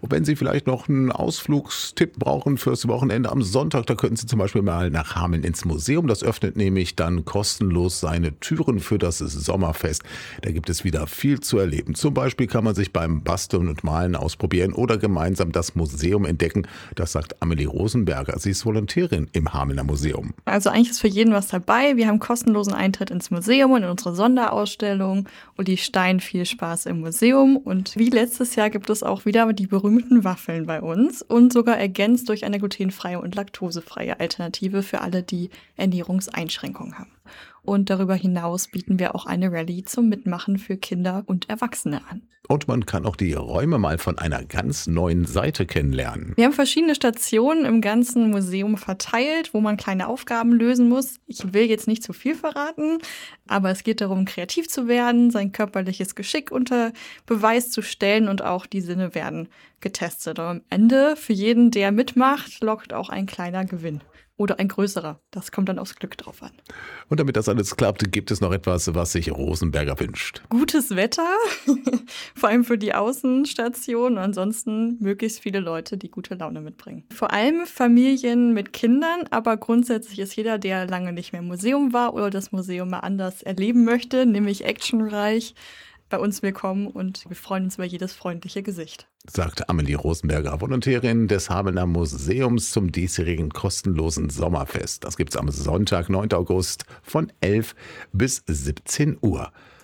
Und wenn Sie vielleicht noch einen Ausflugstipp brauchen fürs Wochenende am Sonntag, da könnten Sie zum Beispiel mal nach Hameln ins Museum. Das öffnet nämlich dann kostenlos seine Türen für das Sommerfest. Da gibt es wieder viel zu erleben. Zum Beispiel kann man sich beim Basteln und Malen ausprobieren oder gemeinsam das Museum entdecken. Das sagt Amelie Rosenberger. Sie ist Volontärin im Hamelner Museum. Also eigentlich ist für jeden was dabei. Wir haben kostenlosen Eintritt ins Museum und in unsere Sonderausstellung. Uli Stein, viel Spaß im Museum. Und wie letztes Jahr gibt es auch wieder die berühmten Waffeln bei uns und sogar ergänzt durch eine glutenfreie und laktosefreie Alternative für alle, die Ernährungseinschränkungen haben. Und darüber hinaus bieten wir auch eine Rallye zum Mitmachen für Kinder und Erwachsene an. Und man kann auch die Räume mal von einer ganz neuen Seite kennenlernen. Wir haben verschiedene Stationen im ganzen Museum verteilt, wo man kleine Aufgaben lösen muss. Ich will jetzt nicht zu viel verraten, aber es geht darum, kreativ zu werden, sein körperliches Geschick unter Beweis zu stellen und auch die Sinne werden getestet. Und am Ende, für jeden, der mitmacht, lockt auch ein kleiner Gewinn. Oder ein größerer. Das kommt dann aufs Glück drauf an. Und damit das alles klappt, gibt es noch etwas, was sich Rosenberger wünscht. Gutes Wetter, vor allem für die Außenstation und ansonsten möglichst viele Leute, die gute Laune mitbringen. Vor allem Familien mit Kindern, aber grundsätzlich ist jeder, der lange nicht mehr im Museum war oder das Museum mal anders erleben möchte, nämlich actionreich, bei uns willkommen und wir freuen uns über jedes freundliche Gesicht. Sagt Amelie Rosenberger, Volontärin des Hamelner Museums zum diesjährigen kostenlosen Sommerfest. Das gibt's am Sonntag, 9. August von 11 bis 17 Uhr.